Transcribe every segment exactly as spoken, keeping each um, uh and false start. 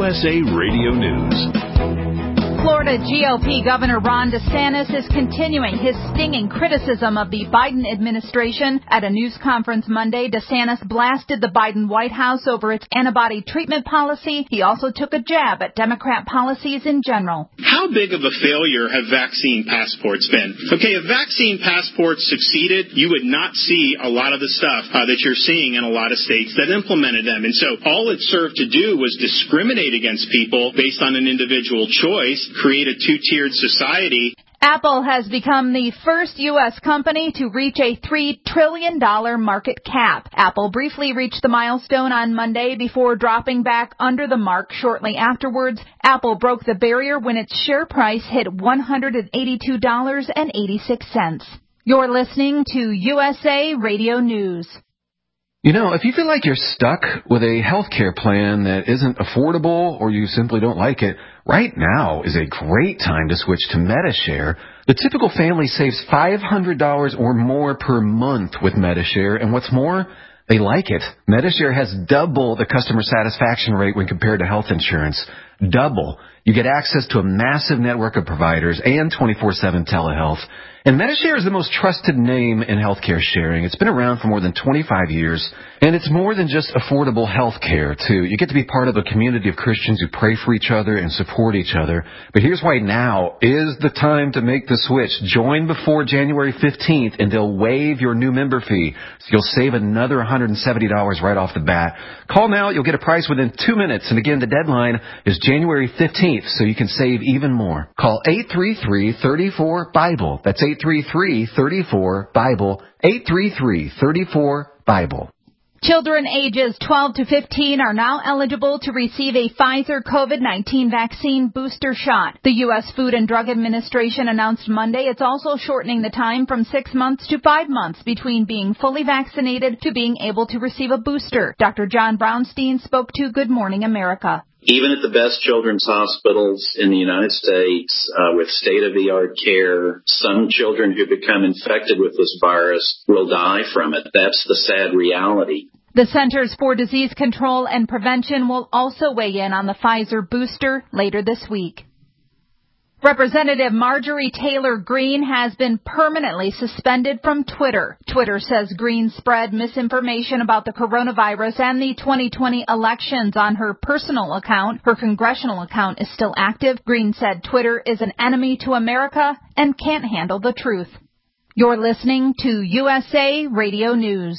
S A Radio News. Florida G O P Governor Ron DeSantis is continuing his stinging criticism of the Biden administration. At a news conference Monday, DeSantis blasted the Biden White House over its antibody treatment policy. He also took a jab at Democrat policies in general. How big of a failure have vaccine passports been? Okay, if vaccine passports succeeded, you would not see a lot of the stuff uh, that you're seeing in a lot of states that implemented them. And so all it served to do was discriminate against people based on an individual choice, create a two-tiered society. Apple has become the first U S company to reach a three trillion dollars market cap. Apple briefly reached the milestone on Monday before dropping back under the mark shortly afterwards. Apple broke the barrier when its share price hit one hundred eighty-two dollars and eighty-six cents. You're listening to U S A Radio News. You know, if you feel like you're stuck with a health care plan that isn't affordable or you simply don't like it, right now is a great time to switch to Medi-Share. The typical family saves five hundred dollars or more per month with Medi-Share, and what's more, they like it. Medi-Share has double the customer satisfaction rate when compared to health insurance. Double. You get access to a massive network of providers and twenty-four seven telehealth. And Medi-Share is the most trusted name in healthcare sharing. It's been around for more than twenty-five years, and it's more than just affordable health care, too. You get to be part of a community of Christians who pray for each other and support each other. But here's why now is the time to make the switch. Join before January fifteenth, and they'll waive your new member fee, so you'll save another one hundred seventy dollars right off the bat. Call now. You'll get a price within two minutes. And again, the deadline is January fifteenth, so you can save even more. Call eight three three, three four, BIBLE. That's eight three three, three four, BIBLE. eight three three, three four, BIBLE. Children ages twelve to fifteen are now eligible to receive a Pfizer COVID nineteen vaccine booster shot. The U S Food and Drug Administration announced Monday it's also shortening the time from six months to five months between being fully vaccinated to being able to receive a booster. Doctor John Brownstein spoke to Good Morning America. Even at the best children's hospitals in the United States, uh, with state-of-the-art care, some children who become infected with this virus will die from it. That's the sad reality. The Centers for Disease Control and Prevention will also weigh in on the Pfizer booster later this week. Representative Marjorie Taylor Greene has been permanently suspended from Twitter. Twitter says Greene spread misinformation about the coronavirus and the twenty twenty elections on her personal account. Her congressional account is still active. Greene said Twitter is an enemy to America and can't handle the truth. You're listening to U S A Radio News.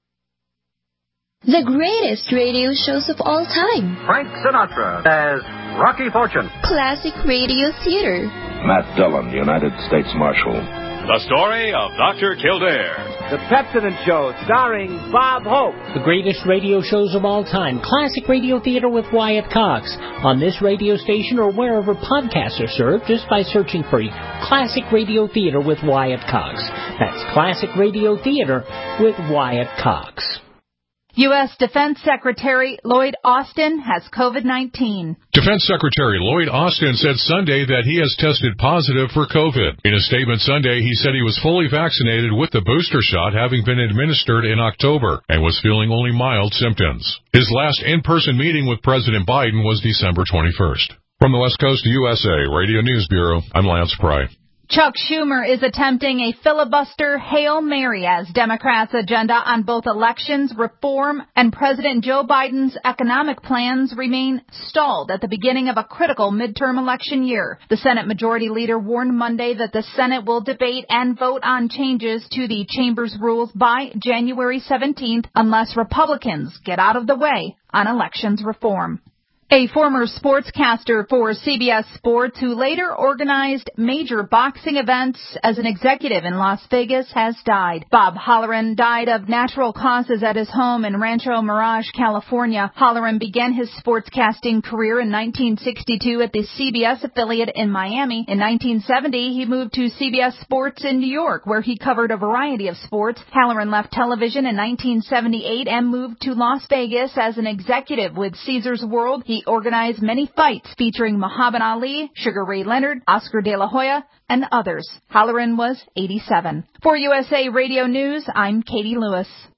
The greatest radio shows of all time. Frank Sinatra as Rocky Fortune. Classic radio theater. Matt Dillon, United States Marshal. The story of Doctor Kildare. The Pepsodent Show, starring Bob Hope. The greatest radio shows of all time. Classic radio theater with Wyatt Cox. On this radio station or wherever podcasts are served, just by searching for Classic Radio Theater with Wyatt Cox. That's Classic Radio Theater with Wyatt Cox. U S Defense Secretary Lloyd Austin has COVID nineteen. Defense Secretary Lloyd Austin said Sunday that he has tested positive for COVID. In a statement Sunday, he said he was fully vaccinated with the booster shot, having been administered in October, and was feeling only mild symptoms. His last in-person meeting with President Biden was December twenty-first. From the West Coast U S A Radio News Bureau, I'm Lance Pry. Chuck Schumer is attempting a filibuster Hail Mary as Democrats' agenda on both elections reform and President Joe Biden's economic plans remain stalled at the beginning of a critical midterm election year. The Senate Majority Leader warned Monday that the Senate will debate and vote on changes to the chamber's rules by January seventeenth unless Republicans get out of the way on elections reform. A former sportscaster for C B S Sports who later organized major boxing events as an executive in Las Vegas has died. Bob Holleran died of natural causes at his home in Rancho Mirage, California. Holleran began his sportscasting career in nineteen sixty-two at the C B S affiliate in Miami. In nineteen seventy, he moved to C B S Sports in New York, where he covered a variety of sports. Holleran left television in nineteen seventy-eight and moved to Las Vegas as an executive with Caesars World. He organized many fights featuring Muhammad Ali, Sugar Ray Leonard, Oscar De La Hoya, and others. Holleran was eighty-seven. For U S A Radio News, I'm Katie Lewis.